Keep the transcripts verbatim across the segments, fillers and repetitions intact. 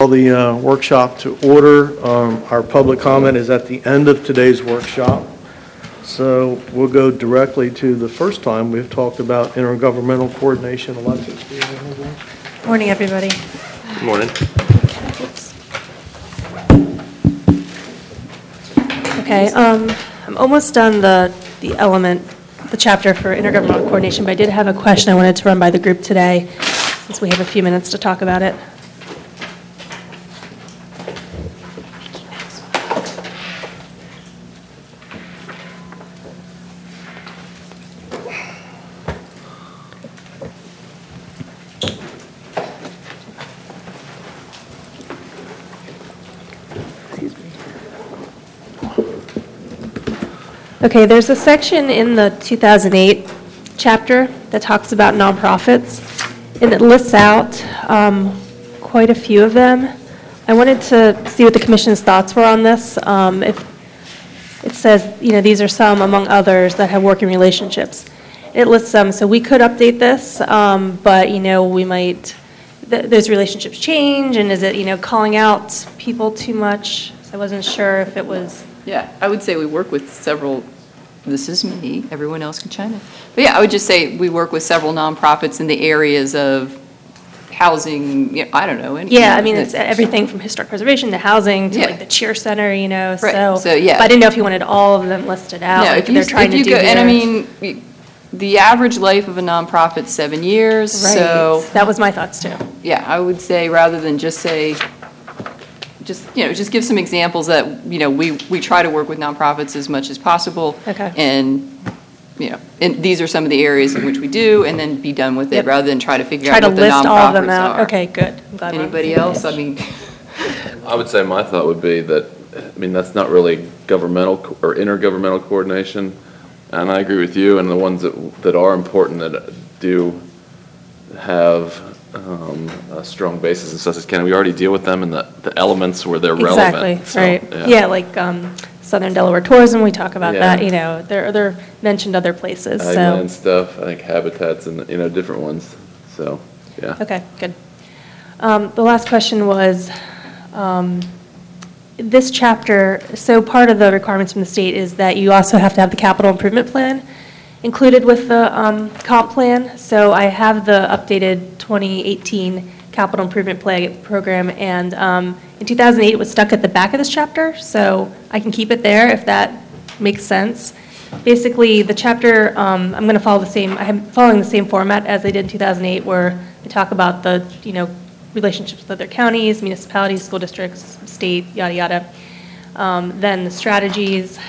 call the uh, workshop to order. Um, Our public comment is at the end of today's workshop. So we'll go directly to the first time we've talked about intergovernmental coordination. Alexis, do you have anything? Morning, everybody. Good morning. Okay, um, I'm almost done the, the element, the chapter for intergovernmental coordination, but I did have a question I wanted to run by the group today, since we have a few minutes to talk about it. Okay, there's a section in the two thousand eight chapter that talks about nonprofits, and it lists out um, quite a few of them. I wanted to see what the commission's thoughts were on this. Um, if it says, you know, these are some among others that have working relationships. It lists them, so we could update this, um, but, you know, we might, th- those relationships change, and is it, you know, calling out people too much? So I wasn't sure if it was... Yeah, I would say we work with several, this is me, everyone else can chime in. But yeah, I would just say we work with several nonprofits in the areas of housing, you know, I don't know. and- Yeah, I mean, it's everything from historic preservation to housing to Yeah. like the cheer center, you know, Right, so. so, yeah. But I didn't know if you wanted all of them listed out, No, like if you, they're trying if to you do go, and I their- mean, y- the average life of a nonprofit's seven years, so. Right, that was my thoughts too. Yeah, I would say rather than just say, just, you know, just give some examples that, you know, we, we try to work with nonprofits as much as possible. Okay. And, you know, and these are some of the areas in which we do, and then be done with it, Yep. rather than try to figure Try out to what the list all of them nonprofits out. are. Okay, good. I'm glad we're on the Anybody same else? I page. mean, I would say my thought would be that, I mean, that's not really governmental co- or intergovernmental coordination. And I agree with you, and the ones that, that are important that do have um, a strong basis in Sussex County, we already deal with them in the, the elements where they're relevant. So, Exactly, right. Yeah, like um, Southern Delaware Tourism, we talk about Yeah. that, you know, they're, they're mentioned other places, so. Agland stuff, I think Habitats and, you know, different ones, so, yeah. Okay, good. Um, The last question was, um, this chapter, so part of the requirements from the state is that you also have to have the capital improvement plan included with the um, comp plan. So I have the updated twenty eighteen capital improvement pla- program, and um, in two thousand eight, it was stuck at the back of this chapter, so I can keep it there if that makes sense. Basically, the chapter, um, I'm going to follow the same, I'm following the same format as I did in two thousand eight, where I talk about the, you know, relationships with other counties, municipalities, school districts, state, yada, yada. Um, Then the strategies,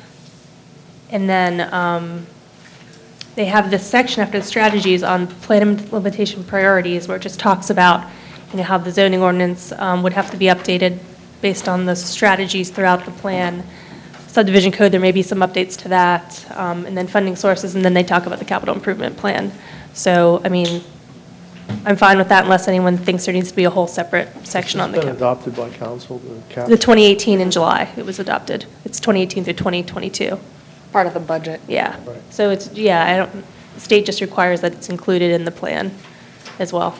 and then um, they have this section after the strategies on plan implementation priorities, where it just talks about, you know, how the zoning ordinance um, would have to be updated based on the strategies throughout the plan. Subdivision code, there may be some updates to that, um, and then funding sources, and then they talk about the capital improvement plan. So, I mean, I'm fine with that unless anyone thinks there needs to be a whole separate section on the It's been cap. adopted by council, the cap. The twenty eighteen in July, it was adopted. It's twenty eighteen through twenty twenty-two. Part of the budget. Yeah. Right. So it's, yeah, I don't, the state just requires that it's included in the plan as well.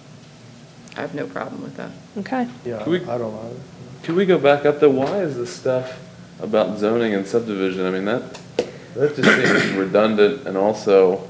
I have no problem with that. Okay. Yeah, Can we- I don't know. Could we go back up though? Why is this stuff about zoning and subdivision? I mean, that, that just seems redundant, and also,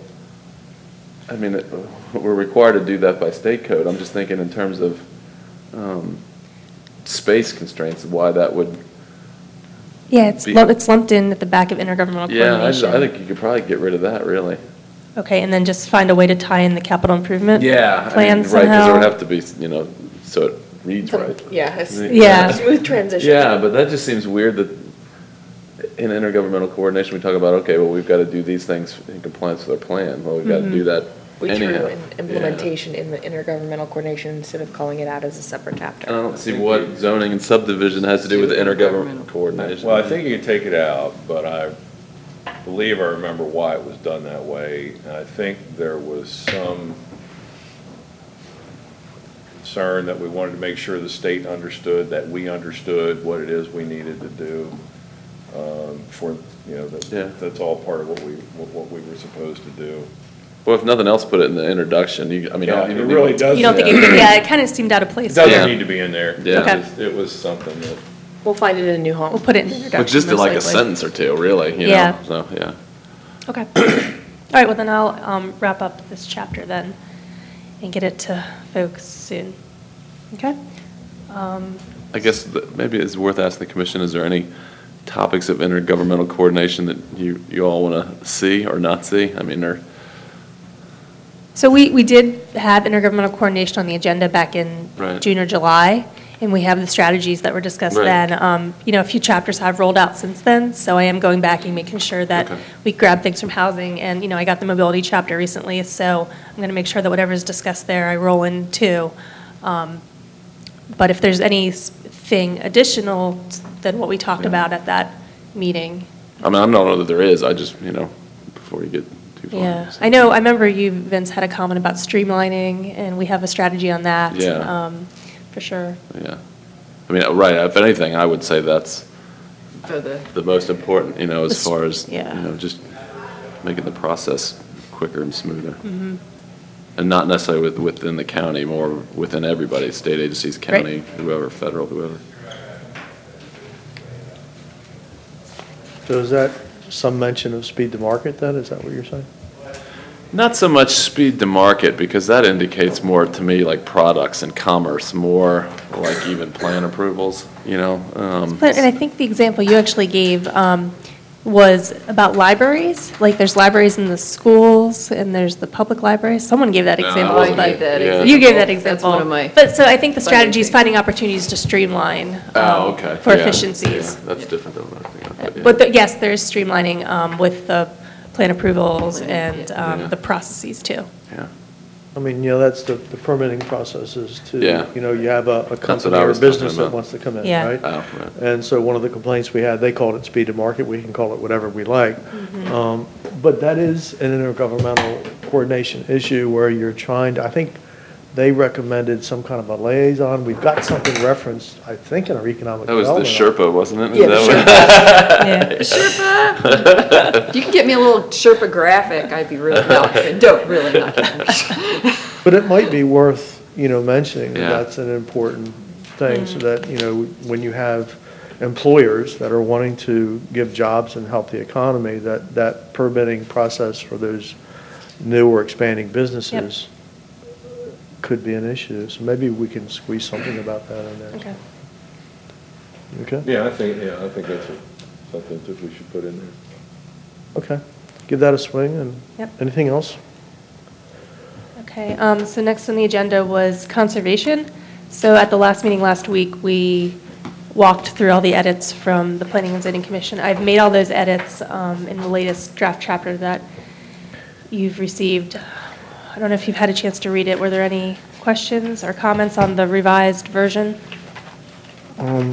I mean, it- we're required to do that by state code. I'm just thinking in terms of um, space constraints, why that would, Yeah, it's Be- lumped, it's lumped in at the back of intergovernmental yeah, I, just- coordination. I think you could probably get rid of that, really. Okay, and then just find a way to tie in the capital improvement Yeah, I mean, plan right, because there somehow. would have to be, you know, so it reads right. Yeah, it's Yeah. smooth transition. Yeah, but that just seems weird that in intergovernmental coordination, we talk about, okay, well, we've got to do these things in compliance with our plan. Well, we've got to do that We anyhow. threw in implementation in the intergovernmental coordination instead of calling it out as a separate chapter. And I don't see what zoning and subdivision has to do with intergovernmental coordination. Well, I think you can take it out, but I believe I remember why it was done that way. And I think there was some concern that we wanted to make sure the state understood, that we understood what it is we needed to do um, for, you know, Yeah. that, that's all part of what we, what what we were supposed to do. Well, if nothing else, put it in the introduction. You, I mean, Yeah, you it don't really need- does. You don't think it, yeah, it kind of seemed out of It place. Yeah. doesn't need to be in there. Yeah. Okay. It was- It was something that, We'll find it in a new home. We'll put it in the introduction. But just most like a likely. sentence or two, really, you know, Yeah. so, yeah. Okay. All right, well, then I'll um, wrap up this chapter then and get it to folks soon. Okay? Um, I guess that maybe it's worth asking the commission, is there any topics of intergovernmental coordination that you, you all want to see or not see? I mean, or, So we, we did have intergovernmental coordination on the agenda back in Right. June or July, and we have the strategies that were discussed Right. then. Um, You know, a few chapters have rolled out since then, so I am going back and making sure that Okay. we grab things from housing. And, you know, I got the mobility chapter recently, so I'm going to make sure that whatever's discussed there, I roll in too. Um, But if there's anything additional than what we talked Yeah. about at that meeting, I mean, I don't know that there is, I just, you know, before you get too far. yeah. I know, I remember you, Vince, had a comment about streamlining, and we have a strategy on that. Yeah. um, For sure. Yeah. I mean, right, if anything, I would say that's For the, the most important, you know, as This- far as, you yeah. know, just making the process quicker and smoother. Mm-hmm. And not necessarily with, within the county, more within everybody, state agencies, county, whoever, federal, whoever. So is that some mention of speed to market then? Is that what you're saying? Not so much speed to market, because that indicates more to me like products and commerce, more like even plan approvals, you know? um, But, and I think the example you actually gave um, was about libraries. Like, there's libraries in the schools, and there's the public libraries. Someone gave that No, I example. wasn't but gave that Yeah. example. You gave that That's example. one of my. But, so I think the funny strategy is things. finding opportunities to streamline. Oh, um, okay. For Yeah, efficiencies. yeah, That's different than what I was thinking of, yeah. But the- yes, there is streamlining um, with the plan approvals and um, Yeah. the processes too. Yeah. I mean, you know, that's the the permitting processes too. Yeah. You know, you have a a what company I or a was talking business that about. wants to come in, Yeah. right? Oh, right. And so one of the complaints we had, they called it speed to market, we can call it whatever we like. Mm-hmm. Um, But that is an intergovernmental coordination issue where you're trying to, I think they recommended some kind of a liaison. We've got something referenced, I think, in our economic That was the development. Sherpa, wasn't it? Is Yeah, that the what- Yeah. If you can get me a little Sherpa graphic, I'd be really, not kidding. Don't, really not kidding. But it might be worth, you know, mentioning that Yeah. that's an important thing, so that, you know, when you have employers that are wanting to give jobs and help the economy, that, that permitting process for those new or expanding businesses could be an issue. So maybe we can squeeze something about that in there. Okay. Okay? yeah, I think, yeah, I think that's a- something that we should put in there. Okay. Give that a swing, and Yep. anything else? Okay, um, so next on the agenda was conservation. So at the last meeting last week, we walked through all the edits from the Planning and Zoning Commission. I've made all those edits um, in the latest draft chapter that you've received. I don't know if you've had a chance to read it. Were there any questions or comments on the revised version? Um,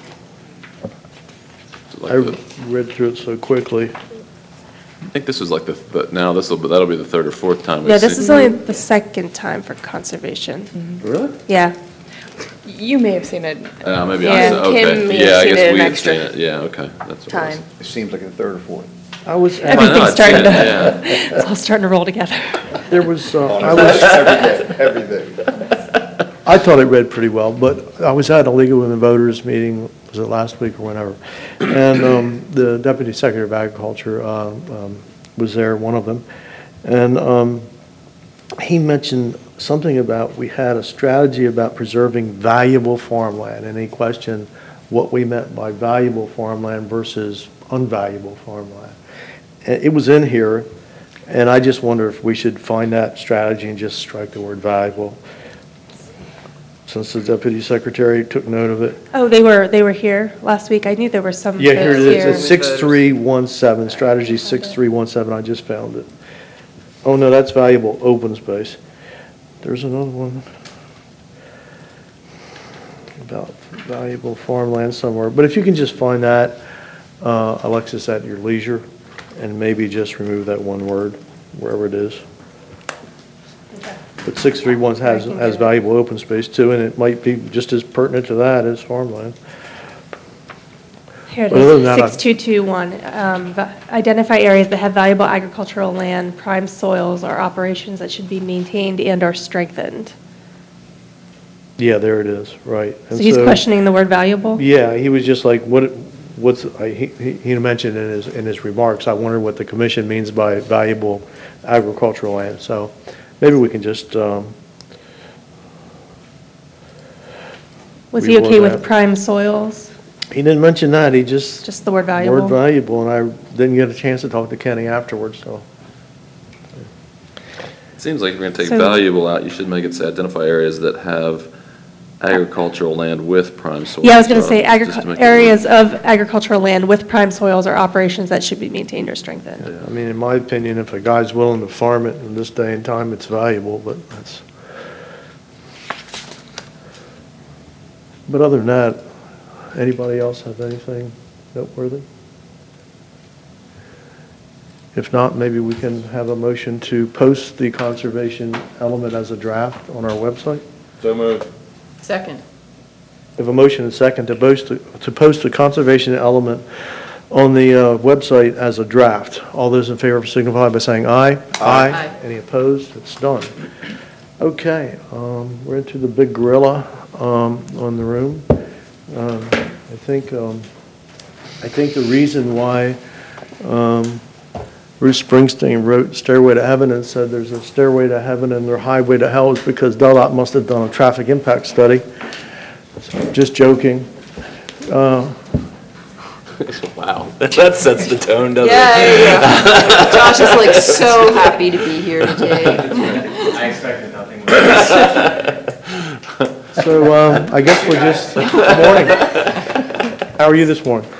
like I the- read through it so quickly. I think this was like the, the- now this will, that'll be the third or fourth time we've Yeah, this seen- is only the second time for conservation. Really? Yeah. You may have seen it Uh, maybe Yeah, I, said- Kim okay, may have yeah, I seen it guess an we had extra seen it, yeah, okay, that's what it was. time. It seems like a third or fourth. I was, Why not? Everything's starting to, Yeah, it's all starting to roll together. there was, uh, I was, Every day, every day. I thought it read pretty well, but I was at a League of Women Voters meeting, was it last week or whenever? And um, the Deputy Secretary of Agriculture uh, um, was there, one of them. And um, he mentioned something about, we had a strategy about preserving valuable farmland. And he questioned what we meant by valuable farmland versus unvaluable farmland. And it was in here, and I just wonder if we should find that strategy and just strike the word valuable, since the deputy secretary took note of it. Oh, they were, they were here last week. I knew there were some Yeah, here it folks is. here. It's six three one seven, strategy six three one seven. I just found it. Oh, no, that's valuable open space. There's another one about valuable farmland somewhere. But if you can just find that, uh, Alexis, at your leisure, and maybe just remove that one word, wherever it is. But six three one has, I can has get it. valuable open space too, and it might be just as pertinent to that as farmland. Here it But other than is, that, I- six two two one. Um, va- Identify areas that have valuable agricultural land, prime soils, or operations that should be maintained and or strengthened. Yeah, there it is, right. So And he's questioning the word valuable? Yeah, he was just like, what, what's, I- he, he he mentioned in his, in his remarks, I wonder what the commission means by valuable agricultural land. So maybe we can just, um, Was he reword okay with that. prime soils? he didn't mention that, he just. Just the word valuable? Word valuable, and I didn't get a chance to talk to Kenny afterwards, so. It seems like if you're going to take So- valuable out, you should make it say identify areas that have agricultural land with prime soils. Yeah, I was going to So, say just to agric- make it areas work. of agricultural land with prime soils or operations that should be maintained or strengthened. I mean, in my opinion, if a guy's willing to farm it in this day and time, it's valuable, but that's. But other than that, anybody else have anything noteworthy? If not, maybe we can have a motion to post the conservation element as a draft on our website. So moved. Second. We have a motion and second to post, to post the conservation element on the uh, website as a draft. All those in favor signify by saying aye. Aye. Any opposed? It's done. Okay, um, we're into the big gorilla um, on the room. Um, I think, um, I think the reason why um, Bruce Springsteen wrote Stairway to Heaven and said there's a stairway to heaven and there's a highway to hell is because D O T must have done a traffic impact study. Just joking. Uh, Wow, that sets the tone, doesn't Yeah, it? there you go. Josh is like so happy to be here today. I expected nothing less. So um, I guess we're just, morning. How are you this morning?